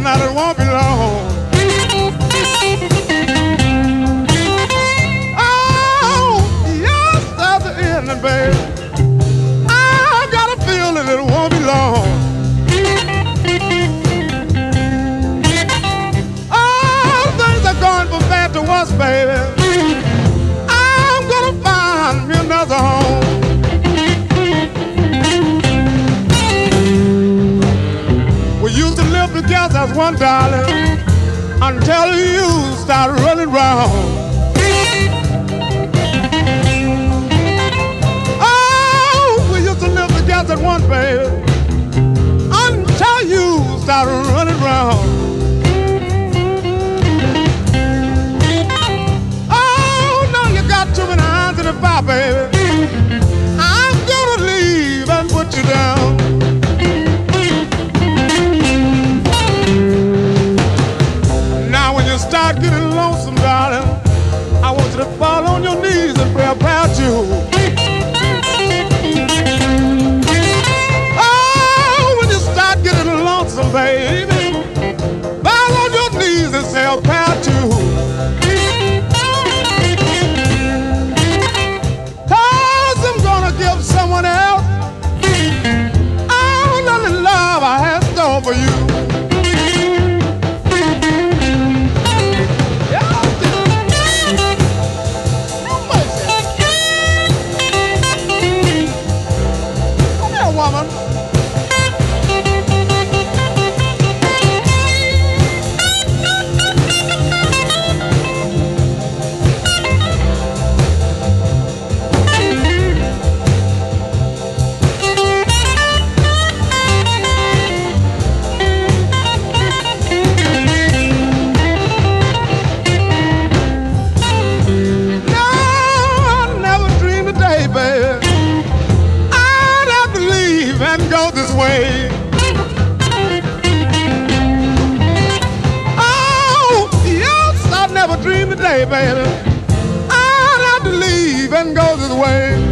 that it won't be long. Oh, yes, that's the ending, baby. I got a feeling it won't be long. Oh, things are going from bad to worse, baby. I'm gonna find me another home. We used to live together as one, darling, until you started running round. Oh, we used to live together as one, baby, until you started running round. Oh, now you got too many irons in the fire, baby. I'm gonna leave and put you down. Start getting lonesome, darling, I want you to fall on your knees and pray about you. Oh, when you start getting lonesome, baby, fall on your knees and say about you. 'Cause I'm gonna give someone else all of the love I have store for you. Woman. Way. Oh, yes, I never dreamed today, baby, I'd have to leave and go this way.